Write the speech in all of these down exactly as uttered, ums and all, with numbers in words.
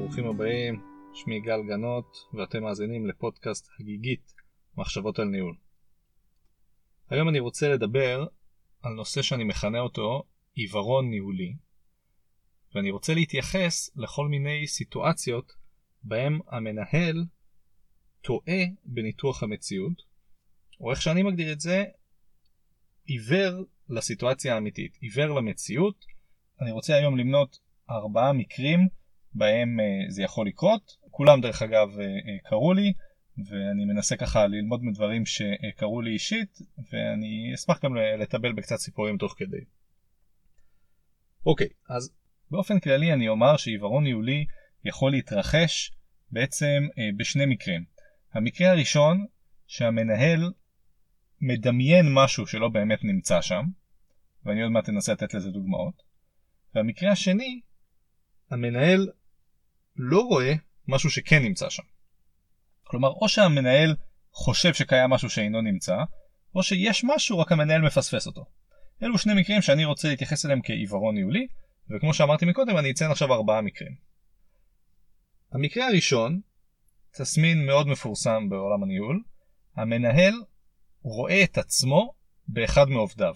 ברוכים הבאים, שמי גל גנות ואתם מאזינים לפודקאסט הגיגית מחשבות על ניהול. היום אני רוצה לדבר על נושא שאני מכנה אותו עיוורון ניהולי, ואני רוצה להתייחס לכל מיני סיטואציות בהם המנהל טועה בניתוח המציאות, או איך שאני מגדיר את זה, עיוור לסיטואציה האמיתית, עיוור למציאות. אני רוצה היום למנות ארבעה מקרים בהם uh, זה יכול לקרות. כולם דרך אגב uh, uh, קראו לי, ואני מנסה ככה ללמוד מדברים שקראו לי אישית, ואני אשמח גם לטבל בקצת סיפורים תוך כדי. אוקיי, אז באופן כללי אני אומר שעיוורון ניהולי יכול להתרחש בעצם uh, בשני מקרים. המקרה הראשון, שהמנהל מדמיין משהו שלא באמת נמצא שם, ואני עוד מעט אנסה לתת לזה דוגמאות. והמקרה השני, המנהל לא רואה משהו שכן נמצא שם. כלומר, או שהמנהל חושב שקיים משהו שאינו נמצא, או שיש משהו רק המנהל מפספס אותו. אלו שני מקרים שאני רוצה להתייחס אליהם כעיוורון ניהולי, וכמו שאמרתי מקודם, אני אציין עכשיו ארבעה מקרים. המקרה הראשון, תסמין מאוד מפורסם בעולם הניהול, המנהל רואה את עצמו באחד מעובדיו.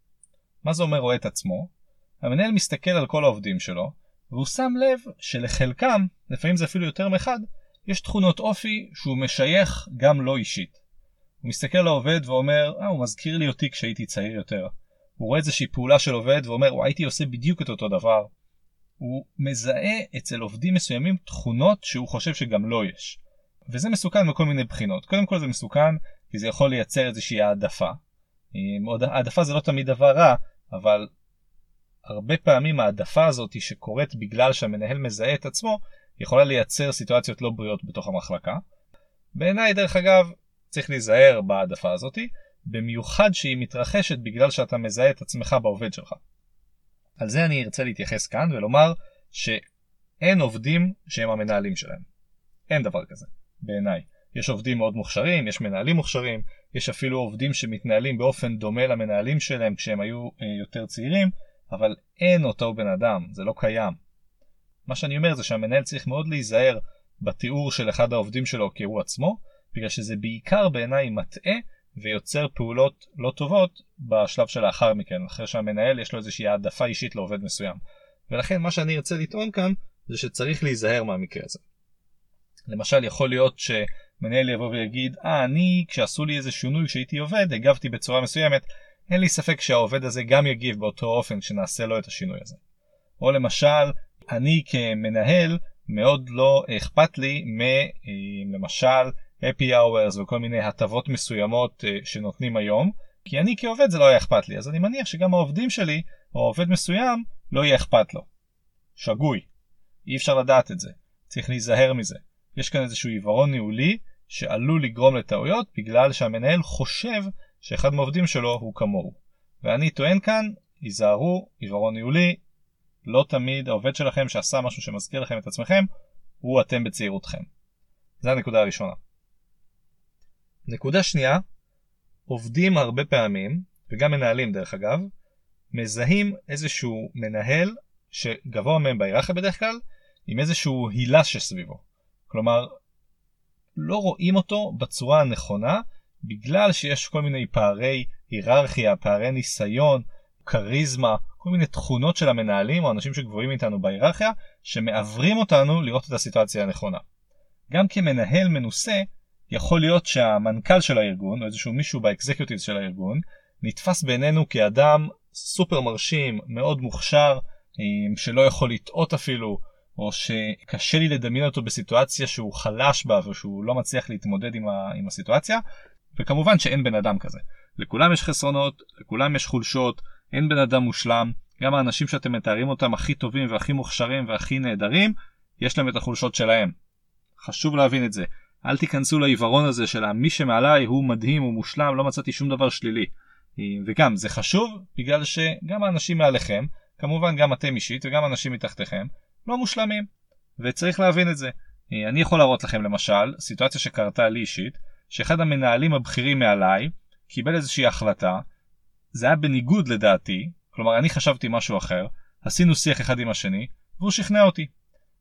מה זה אומר רואה את עצמו? המנהל מסתכל על כל העובדים שלו, והוא שם לב שלחלקם, לפעמים זה אפילו יותר מאחד, יש תכונות אופי שהוא משייך גם לא אישית. הוא מסתכל על העובד ואומר, אה, הוא מזכיר לי אותי כשהייתי צעיר יותר. הוא רואה איזושהי פעולה של עובד ואומר, הוא הייתי עושה בדיוק את אותו דבר. הוא מזהה אצל עובדים מסוימים תכונות שהוא חושב שגם לא יש. וזה מסוכן מכל מיני בחינות. קודם כל זה מסוכן כי זה יכול לייצר איזושהי העדפה. העדפה זה לא תמיד דבר רע, אבל הרבה פעמים העדפה הזאת שקורית בגלל שהמנהל מזהה את עצמו, יכולה לייצר סיטואציות לא בריאות בתוך המחלקה. בעיניי, דרך אגב, צריך להיזהר בהעדפה הזאת, במיוחד שהיא מתרחשת בגלל שאתה מזהה את עצמך בעובד שלך. על זה אני ארצה להתייחס כאן ולומר שאין עובדים שהם המנהלים שלהם. אין דבר כזה, בעיניי. יש עובדים מאוד מוכשרים, יש מנהלים מוכשרים, יש אפילו עובדים שמתנהלים באופן דומה למנהלים שלהם כשהם היו יותר צעירים, אבל אין אותו בן אדם, זה לא קיים. מה שאני אומר זה שהמנהל צריך מאוד להיזהר בתיאור של אחד העובדים שלו כהוא עצמו, בגלל שזה בעיקר בעיניי מטעה ויוצר פעולות לא טובות בשלב שלאחר מכן, אחרי שהמנהל יש לו איזושהי העדפה אישית לעובד מסוים. ולכן מה שאני ארצה לטעון כאן זה שצריך להיזהר מהמקרה הזה. למשל יכול להיות שמנהל יבוא ויגיד, אה, אני כשעשו לי איזה שינוי כשהייתי עובד, הגבתי בצורה מסוימת, אין לי ספק שהעובד הזה גם יגיב באותו אופן שנעשה לו את השינוי הזה. או למשל, אני כמנהל מאוד לא אכפת לי מ, למשל, happy hours וכל מיני הטבות מסוימות שנותנים היום, כי אני כעובד זה לא יהיה אכפת לי, אז אני מניח שגם העובדים שלי, או עובד מסוים, לא יהיה אכפת לו. שגוי. אי אפשר לדעת את זה. צריך להיזהר מזה. יש כאן איזשהו עיוורון ניהולי שעלול לגרום לטעויות בגלל שהמנהל חושב שאחד מהעובדים שלו הוא כמוהו. ואני טוען כאן, היזהרו, עיוורון ניהולי, לא תמיד העובד שלכם שעשה משהו שמזכיר לכם את עצמכם, הוא אתם בצעירותכם. זו הנקודה הראשונה. נקודה שנייה, עובדים הרבה פעמים, וגם מנהלים דרך אגב, מזהים איזשהו מנהל שגבוה מהם בהיררכיה בדרך כלל, עם איזשהו הילה שסביבו. כלומר, לא רואים אותו בצורה הנכונה, בגלל שיש כל מיני פערי היררכיה, פערי ניסיון, קריזמה, כל מיני תכונות של המנהלים או אנשים שגבוהים איתנו בהיררכיה, שמעברים אותנו לראות את הסיטואציה הנכונה. גם כמנהל מנוסה, יכול להיות שהמנכ"ל של הארגון, או איזשהו מישהו באקזקיוטיב של הארגון, נתפס בעינינו כאדם סופר מרשים, מאוד מוכשר, שלא יכול לטעות אפילו, או שקשה לי לדמיין אותו בסיטואציה שהוא חלש בה, ושהוא לא מצליח להתמודד עם, ה... עם הסיטואציה, וכמובן שאין בן אדם כזה. לכולם יש חסרונות, לכולם יש חולשות, אין בן אדם מושלם, גם האנשים שאתם מתארים אותם הכי טובים והכי מוכשרים והכי נהדרים, יש להם את החולשות שלהם. חשוב להבין את זה. אל תיכנסו לעיוורון הזה של מי שמעליי הוא מדהים, הוא מושלם, לא מצאתי שום דבר שלילי. וגם זה חשוב בגלל שגם האנשים מעליכם, כמובן גם אתם אישית וגם אנשים מתחתיכם, לא מושלמים. וצריך להבין את זה. אני יכול להראות לכם למשל, סיטואציה שקרתה לי אישית, שאחד המנהלים הבכירים מעליי קיבל איזושהי החלטה, זה היה בניגוד לדעתי, כלומר אני חשבתי משהו אחר, עשינו שיח אחד עם השני, והוא שכנע אותי.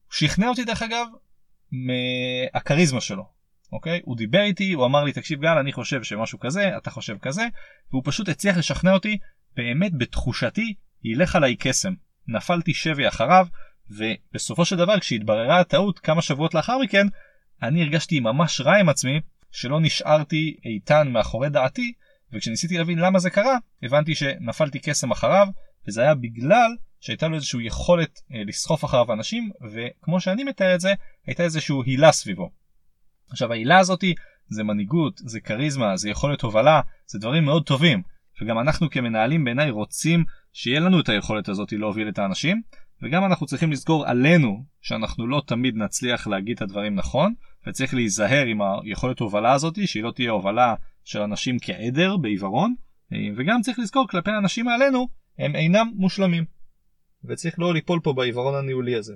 הוא שכנע אותי דרך אגב מהקריזמה שלו, אוקיי? הוא דיבר איתי, הוא אמר לי, תקשיב גל, אני חושב שמשהו כזה, אתה חושב כזה, והוא פשוט הצליח לשכנע אותי, באמת בתחושתי, ילך עליי קסם. נפלתי שבי אחריו, ובסופו של דבר, כשהתבררה הטעות כמה שבועות לאחר מכן, אני הרגשתי ממש רע עם עצמי, שלא נשארתי איתן מאחורי דעתי, וכשניסיתי להבין למה זה קרה, הבנתי שנפלתי קסם אחריו, וזה היה בגלל שהייתה לו איזושהי יכולת אה, לסחוף אחריו אנשים, וכמו שאני מתאר את זה, הייתה איזשהו הילה סביבו. עכשיו, ההילה הזאת זה מנהיגות, זה קריזמה, זה יכולת הובלה, זה דברים מאוד טובים, וגם אנחנו כמנהלים בעיניי רוצים שיהיה לנו את היכולת הזאת להוביל את האנשים, וגם אנחנו צריכים לזכור עלינו שאנחנו לא תמיד נצליח להגיד את הדברים נכון, וצריך להיזהר עם היכולת הובלה הזאת, שהיא לא תהיה הובלה של אנשים כעדר בעיוורון, וגם צריך לזכור כלפי האנשים עלינו, הם אינם מושלמים. וצריך לא ליפול פה בעיוורון הניהולי הזה.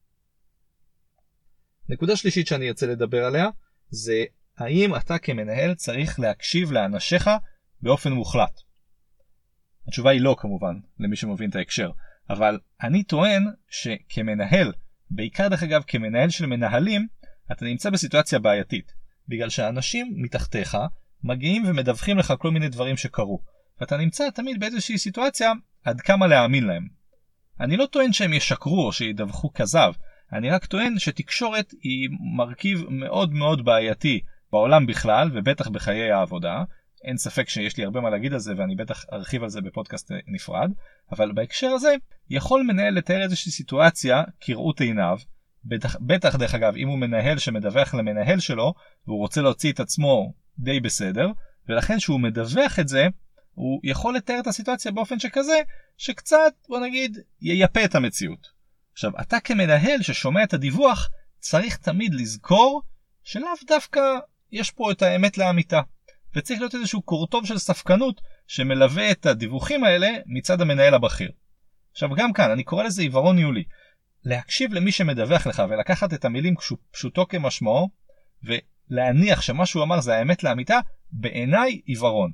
נקודה שלישית שאני ארצה לדבר עליה, זה האם אתה כמנהל צריך להקשיב לאנשיך באופן מוחלט. התשובה היא לא כמובן, למי שמבין את ההקשר. אבל אני טוען שכמנהל, בעיקר דרך אגב כמנהל של מנהלים, אתה נמצא בסיטואציה בעייתית. בגלל שהאנשים מתחתיך מגיעים ומדווחים לך כל מיני דברים שקרו. ואתה נמצא תמיד באיזושהי סיטואציה עד כמה להאמין להם. אני לא טוען שהם ישקרו או שידווחו כזב. אני רק טוען שתקשורת היא מרכיב מאוד מאוד בעייתי בעולם בכלל ובטח בחיי העבודה. אין ספק שיש לי הרבה מה להגיד על זה ואני בטח ארחיב על זה בפודקאסט נפרד. אבל בהקשר הזה יכול מנהל לתאר איזושהי סיטואציה כראות עיניו. בטח, בטח דרך אגב אם הוא מנהל שמדווח למנהל שלו והוא רוצה להוציא את עצמו די בסדר. ולכן שהוא מדווח את זה הוא יכול לתאר את הסיטואציה באופן שכזה שקצת בוא נגיד ייפה את המציאות. עכשיו אתה כמנהל ששומע את הדיווח צריך תמיד לזכור שלאו דווקא יש פה את האמת לאמיתה. וצריך להיות איזשהו קורטוב של ספקנות שמלווה את הדיווחים האלה מצד המנהל הבכיר. עכשיו גם כאן אני קורא לזה עיוורון ניהולי. להקשיב למי שמדווח לך ולקחת את המילים פשוטו כמשמעו ולהניח שמה שהוא אמר זה האמת לאמיתה בעיניי עיוורון.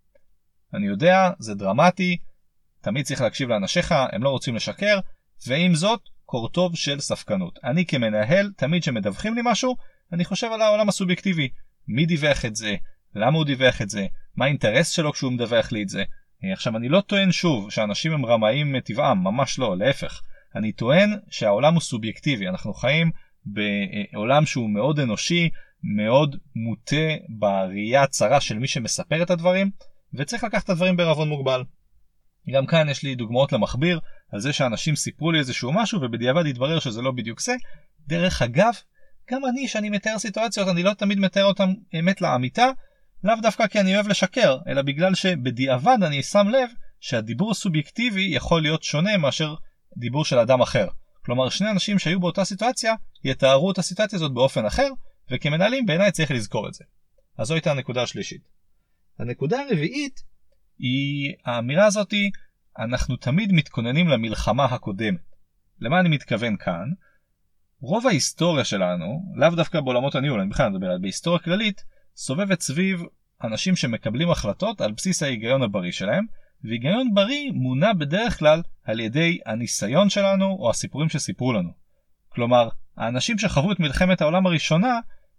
אני יודע, זה דרמטי, תמיד צריך להקשיב לאנשיך, הם לא רוצים לשקר, ועם זאת, קורטוב של ספקנות. אני כמנהל, תמיד שמדווחים לי משהו, אני חושב על העולם הסובייקטיבי. מי דיווח את זה? למה הוא דיווח את זה? מה האינטרס שלו כשהוא מדווח לי את זה? עכשיו, אני לא טוען שוב שאנשים הם רמאים מטבעם, ממש לא, להפך. אני טוען שהעולם הוא סובייקטיבי, אנחנו חיים בעולם שהוא מאוד אנושי, מאוד מוטה בראייה הצרה של מי שמספר את הדברים, וצריך לקחת את הדברים בערבון מוגבל. גם כאן יש לי דוגמאות למכביר על זה שאנשים סיפרו לי איזשהו משהו ובדיעבד התברר שזה לא בדיוק זה. דרך אגב, גם אני שאני מתאר סיטואציות אני לא תמיד מתאר אותם אמת לאמיתה, לאו דווקא כי אני אוהב לשקר, אלא בגלל שבדיעבד אני שם לב שהדיבור הסובייקטיבי יכול להיות שונה מאשר דיבור של אדם אחר. כלומר שני אנשים שהיו באותה סיטואציה יתארו את הסיטואציה הזאת באופן אחר, וכמנהלים בעיניי צריך לזכור את זה. אז זו הייתה הנקודה השלישית. הנקודה הרביעית היא האמירה הזאת, אנחנו תמיד מתכוננים למלחמה הקודמת. למה אני מתכוון כאן? רוב ההיסטוריה שלנו, לאו דווקא בעולמות הניהול, אני בכלל מדבר, בהיסטוריה כללית, סובבת סביב אנשים שמקבלים החלטות על בסיס ההיגיון הבריא שלהם, והיגיון בריא מונע בדרך כלל על ידי הניסיון שלנו או הסיפורים שסיפרו לנו. כלומר, האנשים שחוו את מלחמת העולם הראשונה,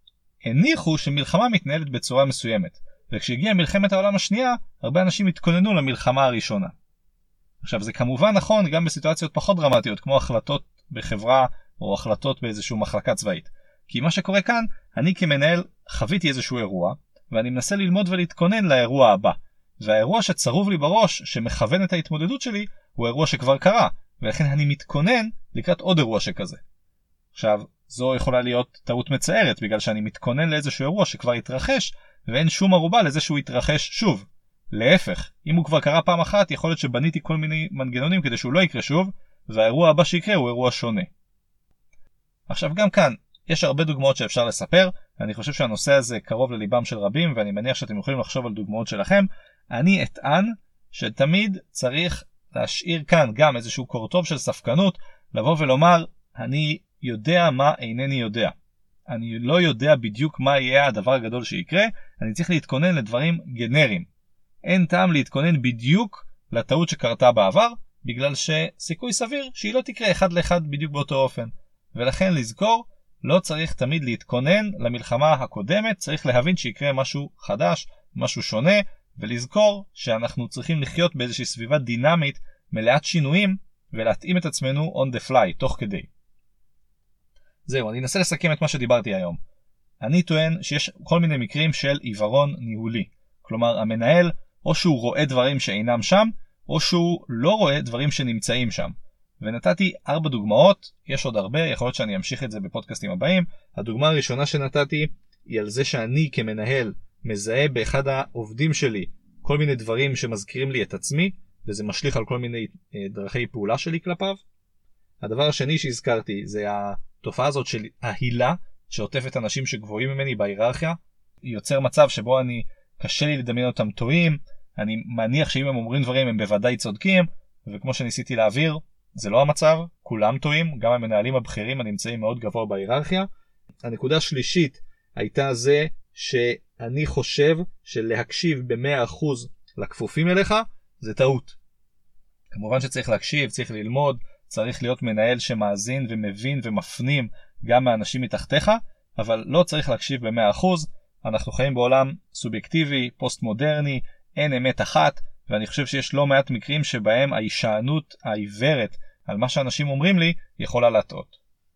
הניחו שמלחמה מתנהלת בצורה מסוימת. וכשהגיעה מלחמת העולם השנייה, הרבה אנשים התכוננו למלחמה הראשונה. עכשיו זה כמובן נכון גם בסיטואציות פחות דרמטיות, כמו החלטות בחברה או החלטות באיזשהו מחלקה צבאית. כי מה שקורה כאן, אני כמנהל חוויתי איזשהו אירוע, ואני מנסה ללמוד ולהתכונן לאירוע הבא. והאירוע שצרוב לי בראש, שמכוון את ההתמודדות שלי, הוא אירוע שכבר קרה, ולכן אני מתכונן לקראת עוד אירוע שכזה. עכשיו, זו יכולה להיות טעות מצערת, בגלל שאני מתכונן לאיזשהו אירוע שכבר התרחש, ואין שום ערובה לזה שהוא יתרחש שוב. להפך, אם הוא כבר קרה פעם אחת, יכול להיות שבניתי כל מיני מנגנונים כדי שהוא לא יקרה שוב, והאירוע הבא שיקרה הוא אירוע שונה. עכשיו גם כאן, יש הרבה דוגמאות שאפשר לספר, אני חושב שהנושא הזה קרוב לליבם של רבים, ואני מניח שאתם יכולים לחשוב על דוגמאות שלכם. אני אטען שתמיד צריך להשאיר כאן גם איזשהו קורטוב של ספקנות, לבוא ולומר, אני יודע מה אינני יודע. אני לא יודע בדיוק מה יהיה הדבר הגדול שיקרה, אני צריך להתכונן לדברים גנריים. אין טעם להתכונן בדיוק לטעות שקרתה בעבר, בגלל שסיכוי סביר שהיא לא תקרה אחד לאחד בדיוק באותו אופן. ולכן לזכור, לא צריך תמיד להתכונן למלחמה הקודמת, צריך להבין שיקרה משהו חדש, משהו שונה, ולזכור שאנחנו צריכים לחיות באיזושהי סביבה דינמית, מלאת שינויים, ולהתאים את עצמנו on the fly, תוך כדי. זהו, אני אנסה לסכם את מה שדיברתי היום. אני טוען שיש כל מיני מקרים של עיוורון ניהולי. כלומר, המנהל, או שהוא רואה דברים שאינם שם, או שהוא לא רואה דברים שנמצאים שם. ונתתי ארבע דוגמאות, יש עוד הרבה, יכול להיות שאני אמשיך את זה בפודקאסטים הבאים. הדוגמה הראשונה שנתתי היא על זה שאני כמנהל מזהה באחד העובדים שלי כל מיני דברים שמזכירים לי את עצמי, וזה משליך על כל מיני דרכי פעולה שלי כלפיו. הדבר השני שהזכרתי זה התופעה הזאת של ההילה שעוטפת אנשים שגבוהים ממני בהיררכיה. היא יוצר מצב שבו אני קשה לי לדמיין אותם טועים, אני מניח שאם הם אומרים דברים הם בוודאי צודקים, וכמו שניסיתי להעביר, זה לא המצב, כולם טועים, גם המנהלים הבכירים הנמצאים מאוד גבוה בהיררכיה. הנקודה השלישית הייתה זה שאני חושב שלהקשיב ב-מאה אחוז לכפופים אליך זה טעות. כמובן שצריך להקשיב, צריך ללמוד, צריך להיות מנהל שמאזין ומבין ומפנים גם מהאנשים מתחתיך, אבל לא צריך להקשיב ב-מאה אחוז. אנחנו חיים בעולם סובייקטיבי, פוסט מודרני, אין אמת אחת, ואני חושב שיש לא מעט מקרים שבהם ההישענות העיוורת על מה שאנשים אומרים לי יכולה להטעות.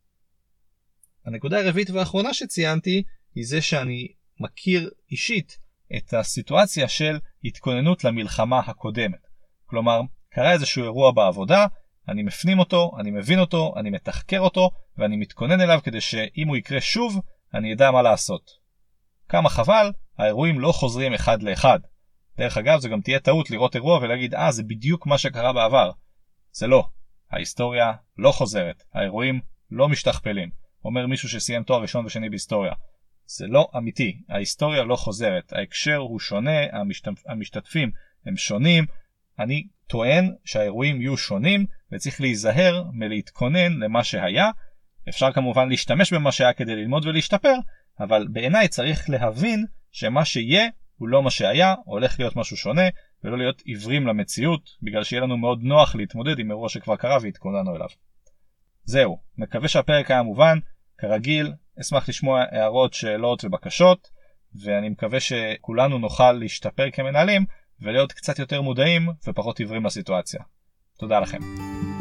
הנקודה הרביעית והאחרונה שציינתי היא זה שאני מכיר אישית את הסיטואציה של התכוננות למלחמה הקודמת. כלומר, קרה איזשהו אירוע בעבודה, אני מפנים אותו, אני מבין אותו, אני מתחקר אותו, ואני מתכונן אליו כדי שאם הוא יקרה שוב, אני אדע מה לעשות. כמה חבל, האירועים לא חוזרים אחד לאחד. דרך אגב, זה גם תהיה טעות לראות אירוע ולהגיד, אה, זה בדיוק מה שקרה בעבר. זה לא. ההיסטוריה לא חוזרת. האירועים לא משתכפלים. אומר מישהו שסיים תואר ראשון ושני בהיסטוריה. זה לא אמיתי. ההיסטוריה לא חוזרת. ההקשר הוא שונה, המשתתפ... המשתתפים הם שונים. אני טוען שהאירועים יהיו שונים, וצריך להיזהר מלהתכונן למה שהיה. אפשר כמובן להשתמש במה שהיה כדי ללמוד ולהשתפר, אבל בעיניי צריך להבין שמה שיהיה הוא לא מה שהיה, הולך להיות משהו שונה, ולא להיות עיוורים למציאות, בגלל שיהיה לנו מאוד נוח להתמודד עם אירוע שכבר קרה והתכוננו אליו. זהו, מקווה שהפרק היה מובן, כרגיל, אשמח לשמוע הערות, שאלות ובקשות, ואני מקווה שכולנו נוכל להשתפר כמנהלים, ולהיות קצת יותר מודעים ופחות עיוורים לסיטואציה. תודה לכם.